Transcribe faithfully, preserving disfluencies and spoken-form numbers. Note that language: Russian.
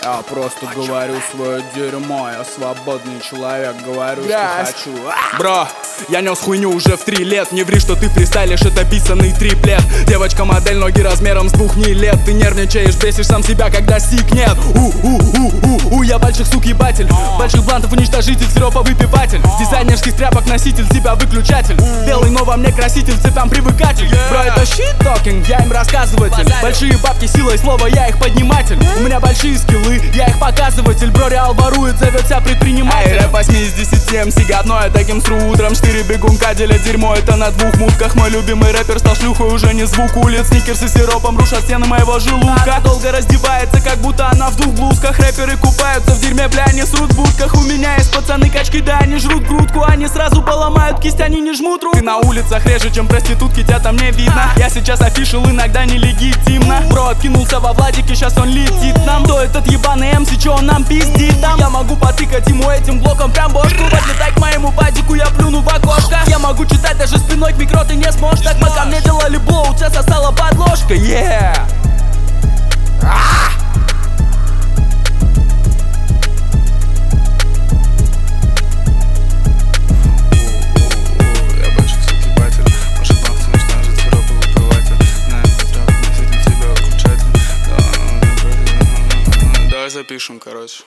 Я просто говорю свое дерьмо, я свободный человек, говорю, Yes. что хочу. Бро, я нес хуйню уже в три лет. Не ври, что ты фристайлишь, это писанный триплет. Девочка-модель, ноги размером с двух не лет. Ты нервничаешь, бесишь сам себя, когда сик нет. У-у-у-у-у, я больших сук ебатель, больших блантов уничтожитель, сиропа выпиватель, дизайнерских тряпок носитель, тебя выключатель. Белый, но во мне краситель, цветам привыкатель. Бро, это shit-talking, я им рассказыватель. Большие бабки, силой слова, я их подниматель. У меня большие скиллы, я их показыватель. Бро, реал ворует, зовет себя предпринимателем. Эй, рэп восемь из десяти, эм си говно, я таким сру утром. Четыре бегунка делят дерьмо, это на двух мутках. Мой любимый рэпер стал шлюхой, уже не звук улиц. Сникерсы сиропом рушат стены моего желудка. Долго раздевается, как будто она в двух блузках. Рэперы купаются в дерьме, бля, они срут в будках. У меня есть пацаны качки, да, они жрут грудку. Они сразу поломают кисть, они не жмут руку. Ты на улицах реже, чем проститутки, тебя там не видно. Я сейчас офишел, иногда нелегитимно. Бро откинулся во Владике, сейчас он летит нам. Кто этот ебаный эм си, чё он нам пиздит там? Я могу потыкать ему этим блоком прям бошку. Подлетай к моему падику, я плюну в окошко. Я могу читать даже спиной к микро, ты не сможешь. Так мы ко мне делали блоу, тебя сосала подложка. Yeah! Запишем, короче.